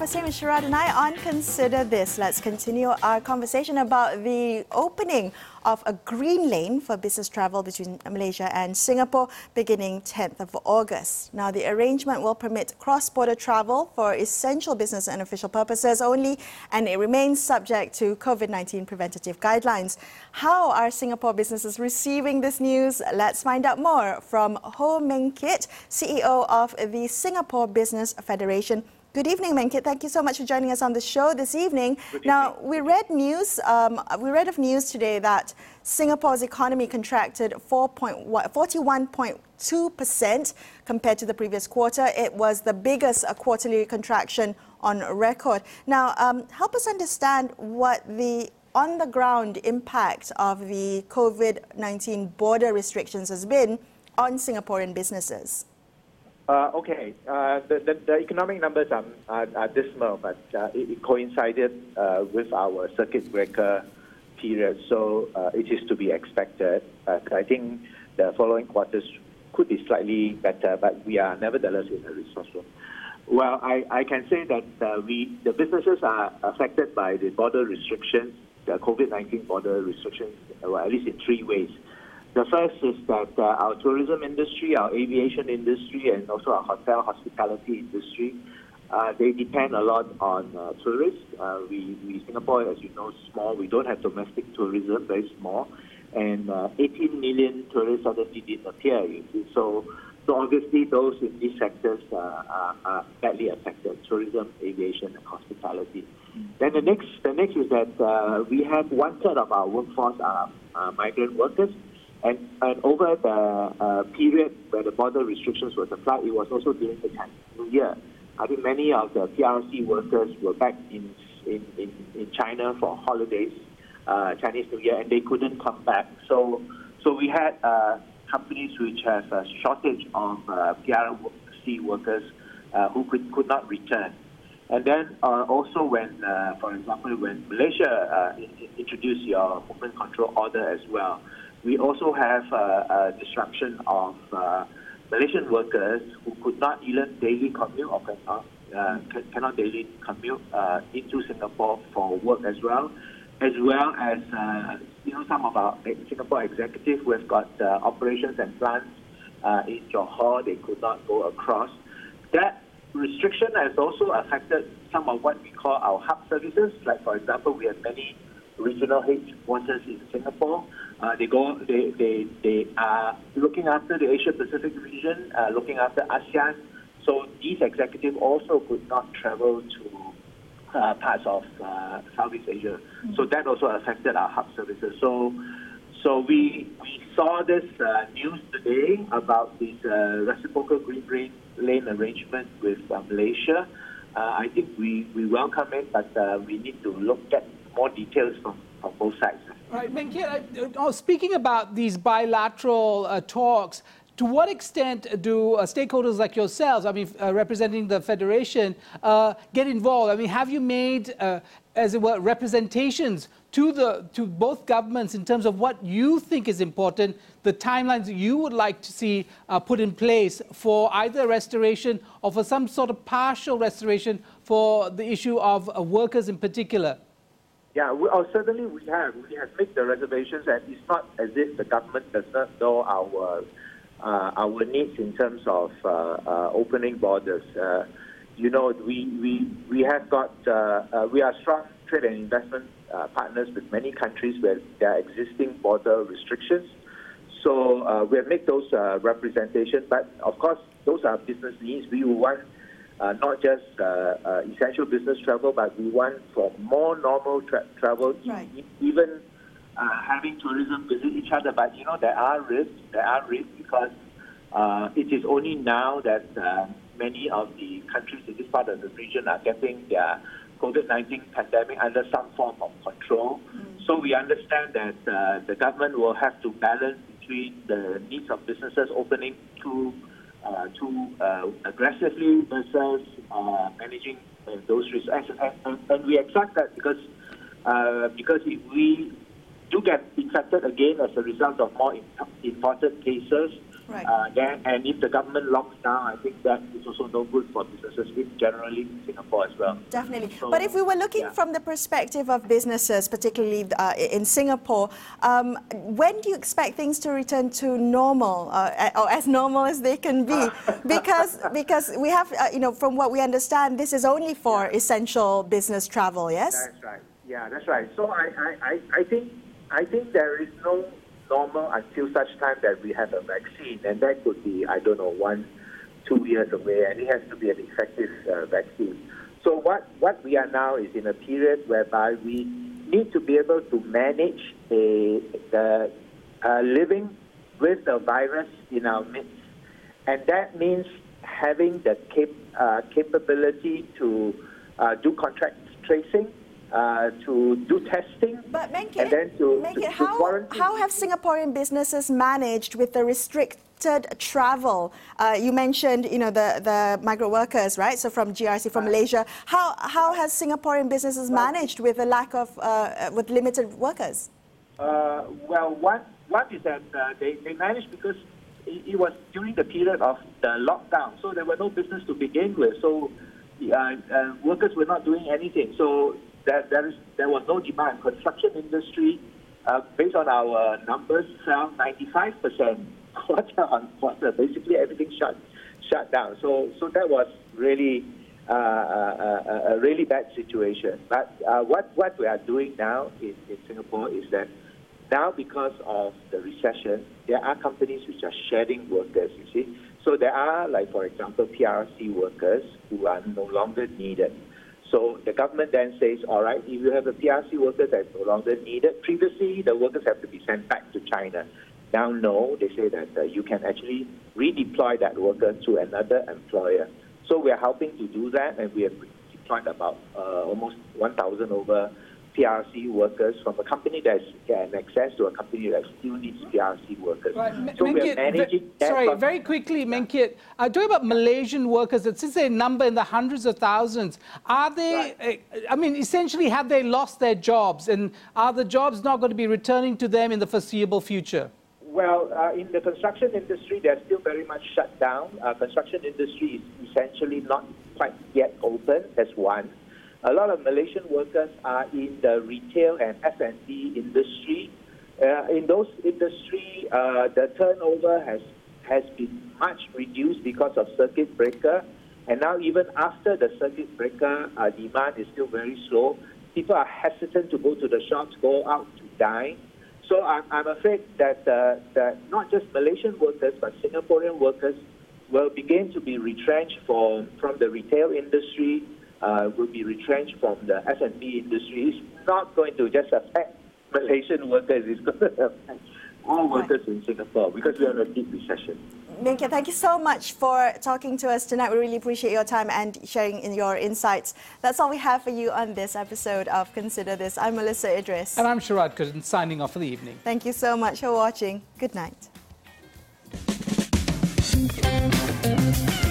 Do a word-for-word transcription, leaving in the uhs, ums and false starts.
Nasim and Sharad and I on Consider This. Let's continue our conversation about the opening of a green lane for business travel between Malaysia and Singapore beginning tenth of August. Now, the arrangement will permit cross-border travel for essential business and official purposes only, and it remains subject to COVID nineteen preventative guidelines. How are Singapore businesses receiving this news? Let's find out more from Ho Meng Kit, C E O of the Singapore Business Federation. Good evening, Menkit. Thank you so much for joining us on the show this evening. Good now, evening. we read news. Um, we read of news today that Singapore's economy contracted forty-one point two percent compared to the previous quarter. It was the biggest uh, quarterly contraction on record. Now, um, help us understand what the on-the-ground impact of the COVID nineteen border restrictions has been on Singaporean businesses. Uh, okay, uh, the, the, the economic numbers are, are, are dismal, but uh, it, it coincided uh, with our circuit breaker period, so uh, it is to be expected. Uh, I think the following quarters could be slightly better, but we are nevertheless in a recession. Well, I, I can say that uh, we the businesses are affected by the border restrictions, the COVID nineteen border restrictions, well, at least in three ways. The first is that uh, our tourism industry, our aviation industry, and also our hotel hospitality industry, uh, they depend a lot on uh, tourists. Uh, we, we, Singapore, as you know, is small. We don't have domestic tourism, very small. And uh, eighteen million tourists suddenly didn't appear. You see. So, so obviously those in these sectors uh, are, are badly affected, tourism, aviation, and hospitality. Mm-hmm. Then the next, the next is that uh, we have one third of our workforce are uh, migrant workers. And, and over the uh, period where the border restrictions were applied, it was also during the Chinese New Year. I think many of the P R C workers were back in in, in, in China for holidays, uh, Chinese New Year, and they couldn't come back. So so we had uh, companies which have a shortage of uh, P R C workers uh, who could, could not return. And then uh, also when, uh, for example, when Malaysia uh, introduced your movement control order as well, we also have uh, a disruption of uh, Malaysian workers who could not even daily commute or cannot, uh, cannot daily commute uh, into Singapore for work as well, as well as uh, you know some of our Singapore executives who have got uh, operations and plants uh, in Johor, they could not go across. That restriction has also affected some of what we call our hub services. Like, for example, we have many regional headquarters in Singapore. Uh, they go. They, they they are looking after the Asia Pacific region, uh, looking after ASEAN. So these executives also could not travel to uh, parts of uh, Southeast Asia. Mm-hmm. So that also affected our hub services. So so we we saw this uh, news today about this uh, reciprocal green lane arrangement with uh, Malaysia. Uh, I think we, we welcome it, but uh, we need to look at more details from, from both sides. Right, Menkit, uh, speaking about these bilateral uh, talks, to what extent do uh, stakeholders like yourselves, I mean, uh, representing the Federation, uh, get involved? I mean, have you made, uh, as it were, representations to the to both governments in terms of what you think is important, the timelines you would like to see uh, put in place for either restoration or for some sort of partial restoration for the issue of uh, workers in particular? Yeah, we, oh, certainly we have. We have made the reservations, and it's not as if the government does not know our uh, our needs in terms of uh, uh, opening borders. Uh, you know, we we we have got uh, uh, we are strong trade and investment uh, partners with many countries where there are existing border restrictions. So uh, we have made those uh, representations, but of course those are business needs. We want. Uh, not just uh, uh, essential business travel, but we want for more normal tra travel, right. e even uh, having tourism visit each other. But, you know, there are risks. There are risks because uh, it is only now that uh, many of the countries in this part of the region are getting their COVID nineteen pandemic under some form of control. Mm. So we understand that uh, the government will have to balance between the needs of businesses opening to Uh, too uh, aggressively versus uh, managing uh, those risks. And, and, and we accept that because uh, because if we do get infected again as a result of more imported cases, Right. Uh, then, and if the government locks down, I think that is also no good for businesses generally in Singapore as well. Definitely. So, but if we were looking yeah. from the perspective of businesses, particularly uh, in Singapore, um, when do you expect things to return to normal, uh, or as normal as they can be? Because because we have, uh, you know, from what we understand, this is only for Yeah. essential business travel. Yes. That's right. Yeah, that's right. So I, I, I, I think I think there is no normal until such time that we have a vaccine, and that could be, I don't know, one, two years away, and it has to be an effective uh, vaccine. So what, what we are now is in a period whereby we need to be able to manage a, the uh, living with the virus in our midst, and that means having the cap, uh, capability to uh, do contact tracing, Uh, to do testing, But Menkit, and then to, Menkit, to, to how, quarantine. how have Singaporean businesses managed with the restricted travel? Uh, you mentioned, you know, the, the migrant workers, right? So from G R C, from Malaysia. How how has Singaporean businesses managed with a lack of, uh, with limited workers? Uh, well, one, one is that uh, they, they managed because it, it was during the period of the lockdown, so there were no business to begin with. So uh, uh, workers were not doing anything. So That there is there was no demand. Construction industry, uh, based on our numbers, fell ninety-five percent quarter on quarter. Basically, everything shut shut down. So so that was really uh, a, a really bad situation. But uh, what what we are doing now in, in Singapore is that now, because of the recession, there are companies which are shedding workers. You see, so there are, like for example, P R C workers who are no longer needed. So the government then says, all right, if you have a P R C worker that's no longer needed, previously the workers have to be sent back to China. Now, no, they say that uh, you can actually redeploy that worker to another employer. So we are helping to do that, and we have deployed about uh, almost one thousand over P R C workers from a company that can access to a company that still needs P R C workers. Right. So Menkit, we are managing ve- sorry, that. very quickly, Menkit, uh, talking about Malaysian workers, that since they number in the hundreds of thousands, are they, Right. uh, I mean, essentially, have they lost their jobs? And are the jobs not going to be returning to them in the foreseeable future? Well, uh, in the construction industry, they're still very much shut down. Uh, construction industry is essentially not quite yet open, that's one. A lot of Malaysian workers are in the retail and F and B industry. Uh, in those industry, uh, the turnover has has been much reduced because of circuit breaker. And now even after the circuit breaker, uh, demand is still very slow. People are hesitant to go to the shops, go out to dine. So I'm, I'm afraid that, uh, that not just Malaysian workers, but Singaporean workers will begin to be retrenched from, from the retail industry, Uh, will be retrenched from the F and B industry. It's not going to just affect Malaysian workers, it's going to affect all workers in Singapore because we are in a deep recession. Menkit, thank you so much for talking to us tonight. We really appreciate your time and sharing in your insights. That's all we have for you on this episode of Consider This. I'm Melissa Idris. And I'm Sharad Kudin, signing off for the evening. Thank you so much for watching. Good night.